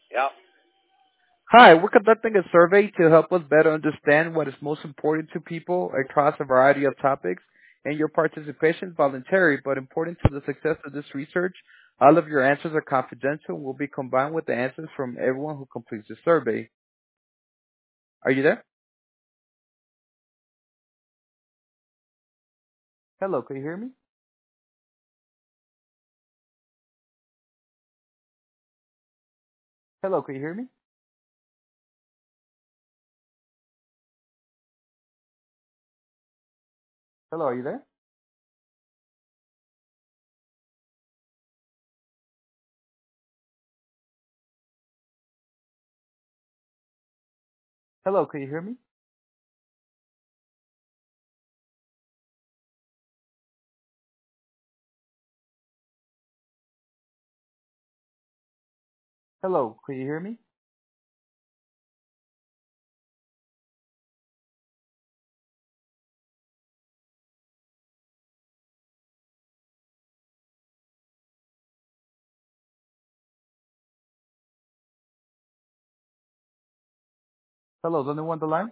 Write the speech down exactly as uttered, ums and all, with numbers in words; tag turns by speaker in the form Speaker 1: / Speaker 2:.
Speaker 1: Yeah.
Speaker 2: Hi, we're conducting a survey to help us better understand what is most important to people across a variety of topics, and your participation is voluntary but important to the success of this research. All of your answers are confidential and will be combined with the answers from everyone who completes the survey. Are you there? Hello, can you hear me? Hello, can you hear me? Hello, are you there? Hello, can you hear me? Hello, can you hear me? Hello, is anyone on the line?